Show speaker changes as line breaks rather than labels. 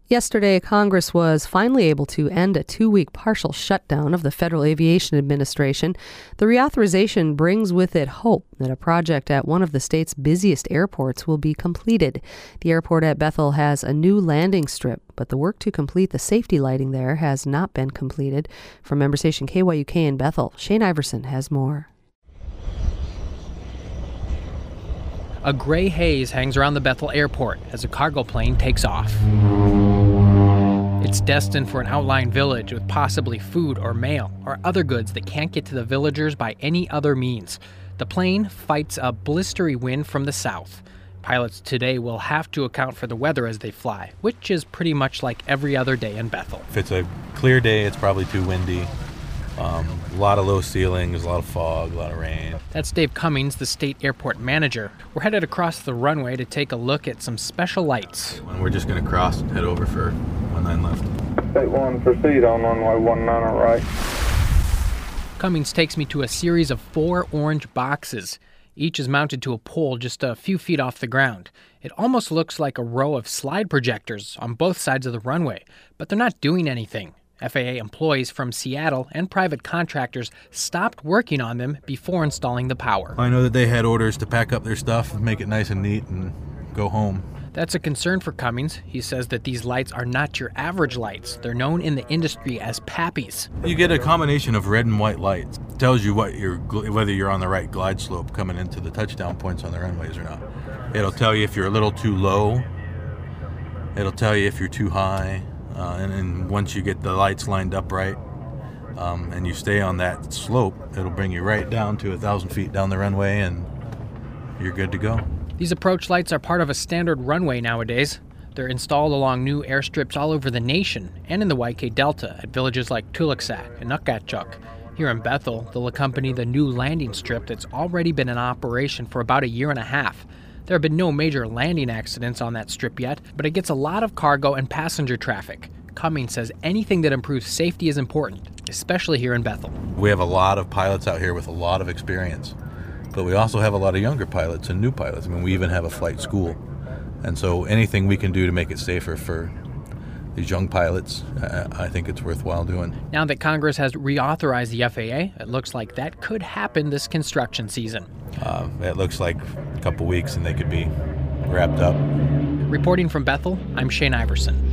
Yesterday, Congress was finally able to end a 2-week partial shutdown of the Federal Aviation Administration. The reauthorization brings with it hope that a project at one of the state's busiest airports will be completed. The airport at Bethel has a new landing strip, but the work to complete the safety lighting there has not been completed. From member station KYUK in Bethel, Shane Iverson has more.
A gray haze hangs around the Bethel airport as a cargo plane takes off. It's destined for an outlying village with possibly food or mail or other goods that can't get to the villagers by any other means. The plane fights a blistery wind from the south. Pilots today will have to account for the weather as they fly, which is pretty much like every other day in Bethel.
If it's a clear day, it's probably too windy. A lot of low ceilings, a lot of fog, a lot of rain.
That's Dave Cummings, the state airport manager. We're headed across the runway to take a look at some special lights.
And we're just going to cross and head over for 19 left.
State 1, proceed on runway 19 right.
Cummings takes me to a series of 4 orange boxes. Each is mounted to a pole just a few feet off the ground. It almost looks like a row of slide projectors on both sides of the runway, but they're not doing anything. FAA employees from Seattle and private contractors stopped working on them before installing the power.
I know that they had orders to pack up their stuff, make it nice and neat, and go home.
That's a concern for Cummings. He says that these lights are not your average lights. They're known in the industry as PAPIs.
You get a combination of red and white lights. It tells you whether you're on the right glide slope coming into the touchdown points on the runways or not. It'll tell you if you're a little too low. It'll tell you if you're too high. And once you get the lights lined up right and you stay on that slope, it'll bring you right down to 1,000 feet down the runway and you're good to go.
These approach lights are part of a standard runway nowadays. They're installed along new airstrips all over the nation and in the YK Delta at villages like Tulaksak and Nukatchuk. Here in Bethel, they'll accompany the new landing strip that's already been in operation for about a year and a half. There have been no major landing accidents on that strip yet, but it gets a lot of cargo and passenger traffic. Cummings says anything that improves safety is important, especially here in Bethel.
We have a lot of pilots out here with a lot of experience, but we also have a lot of younger pilots and new pilots. I mean, we even have a flight school. And so anything we can do to make it safer for these young pilots, I think it's worthwhile doing.
Now that Congress has reauthorized the FAA, it looks like that could happen this construction season.
It looks like a couple weeks and they could be wrapped up.
Reporting from Bethel, I'm Shane Iverson.